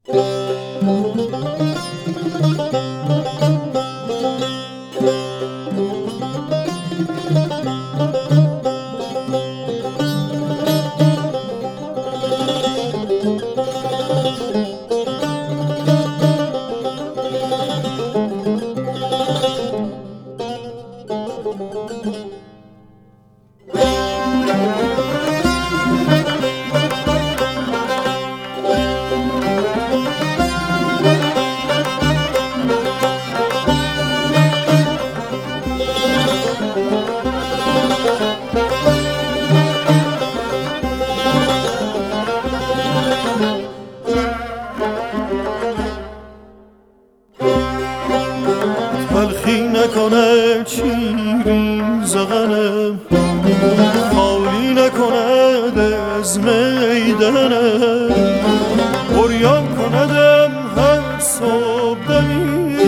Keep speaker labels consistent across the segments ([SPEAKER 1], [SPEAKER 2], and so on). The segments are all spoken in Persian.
[SPEAKER 1] تلخی نکنه چیرین زغنم، خالی نکند از میدنم، بریان کندم هر صبح دمی،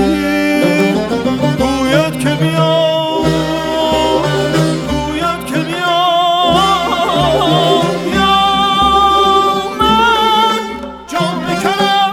[SPEAKER 1] گوید که بیا، گوید که بیا، یا من جان بکنم.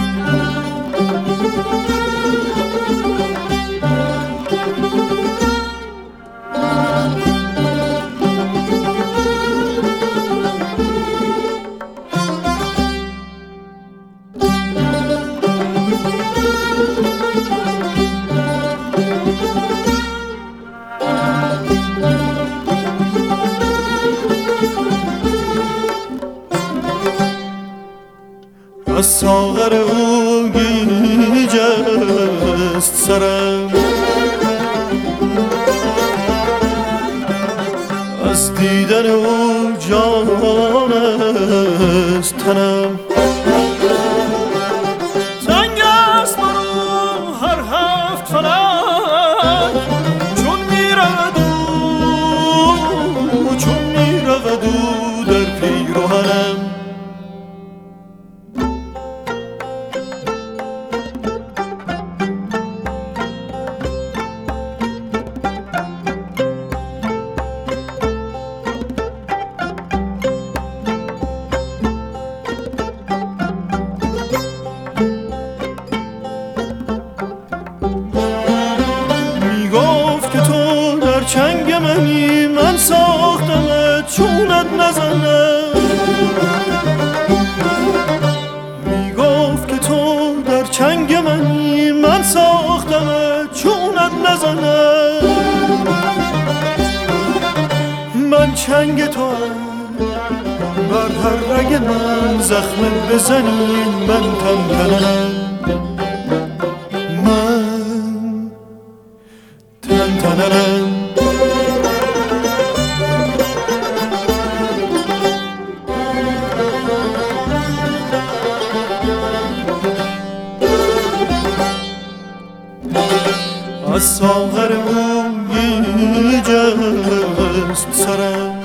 [SPEAKER 1] از ساغر او گیج است سرم، از دیدن او جان است تنم. تنگ است برو هر هفت فلک، چون میرود او، چون میرود او در پیراهنم. چنگ منی من ساختمت چونت نزنم، میگفت که تو در چنگ منی من ساختمت چونت نزنم. من چنگ تو بر هر رگ من زخم بزنی من تنتنم، من تنتنم. از ساغر او گیج است سرم،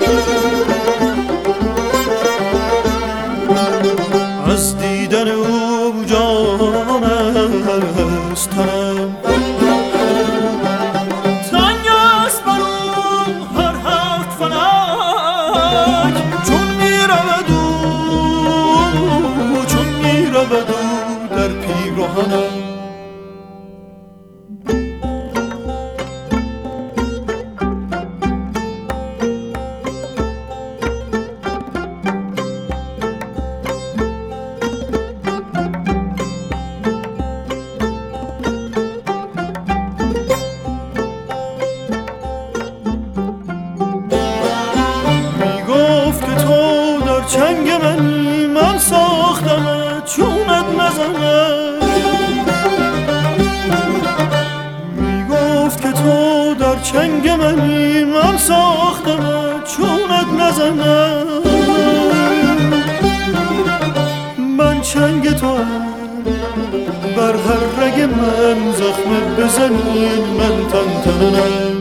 [SPEAKER 1] از دیدن او جان است تنم. تنگ است بر او هر هفت فلک، چون میرود او، چون میرود او در پیراهنم. چنگ منی من ساختمت چونت نزنم، میگفت که تو در چنگ منی من ساختمت چونت نزنم. من چنگ تو بر هر رگ من زخم بزنی من تنتنم.